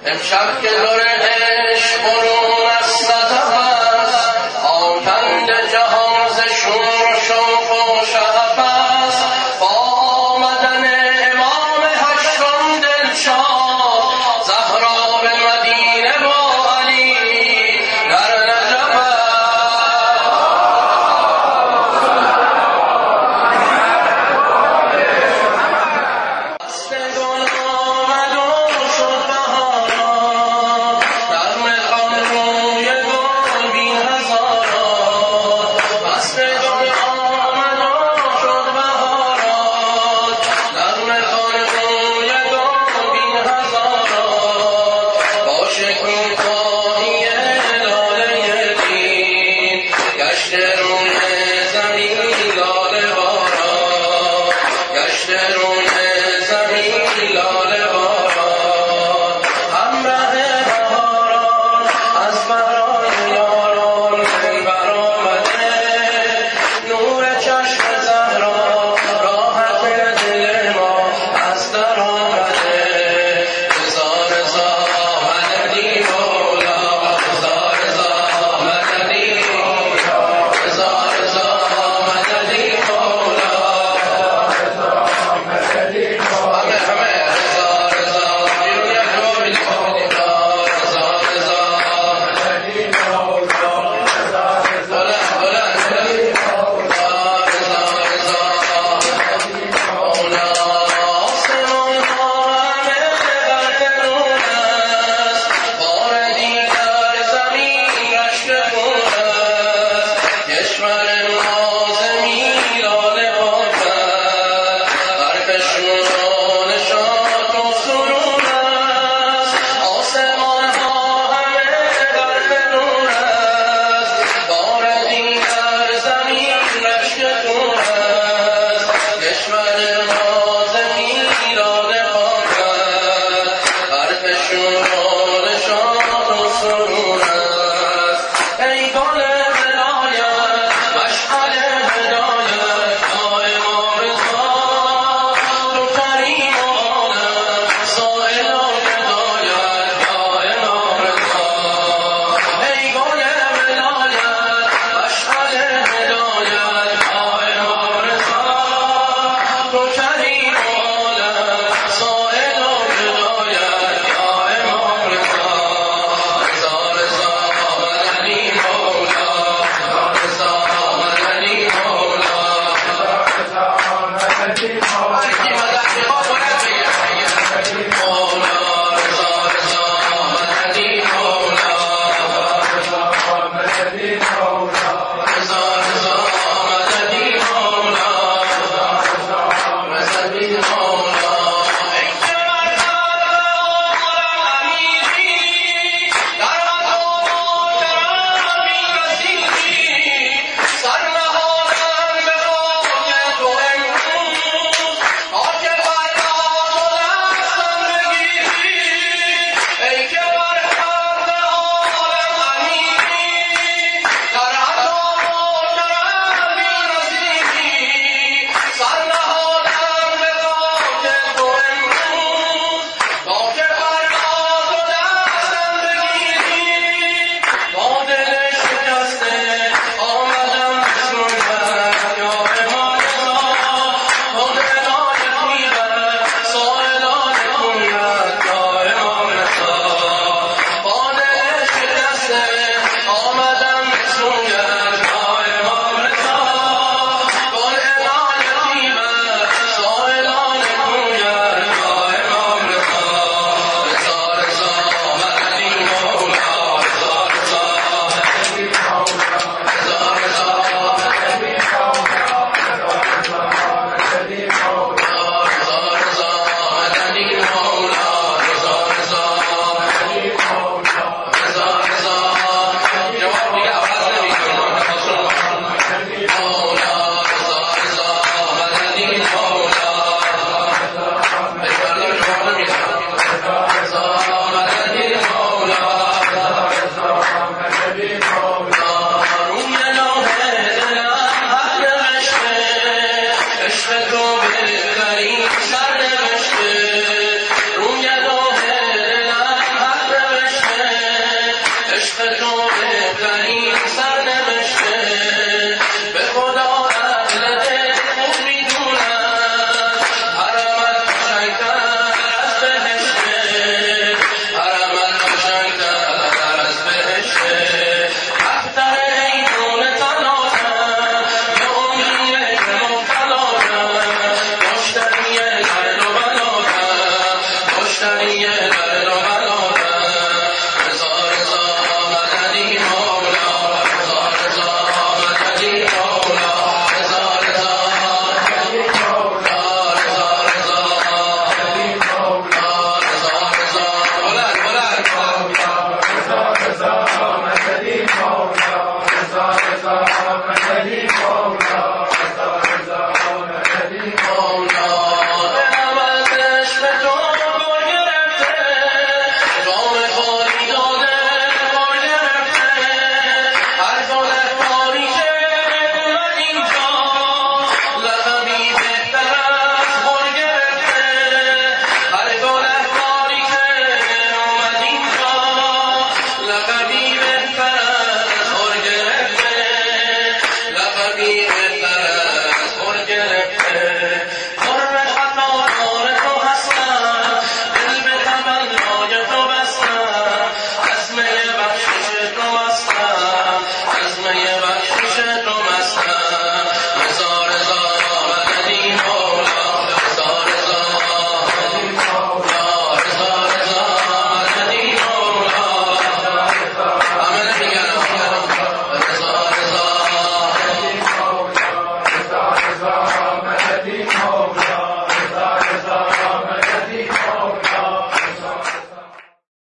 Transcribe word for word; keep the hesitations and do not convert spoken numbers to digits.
امشب که دور عشق برون از صدف است، آکند جهان ز شور و شوق و شغف است. با آمدن امام هشتم دلشاد، زهرا به مدینه با علی در نجف است. گل آمد و شد بهاران، در مهران روی گل بین هزاران. فصل گل آمد و شد بهاران، در مهران روی گل بین هزاران. با شکوفایی لاله دین، گشت روی زمین لاله باران، گشت روی زمین لاله باران. همراه بهاران از برای یاران برآمده، نور چشم زهرا راحت دل ما از در آمده. هزار هزار مددی مولا، هزار هزار مددی مولا، هزار هزار مددی مولا. همه همه هزار هزار بیرون یک رو بیدیم هزار هزار بلند بلند هزار هزار مولا. آسمان ها همه غرق نور است، بار دیگر زمین رشک خون است. کشور ما زمین لاله باد است، بر کشوران شاد و سرور است. آسمان ها همه غرق نور است، بار دیگر زمین رشک خون است. کشور ما زمین لاله باد است، بر کشوران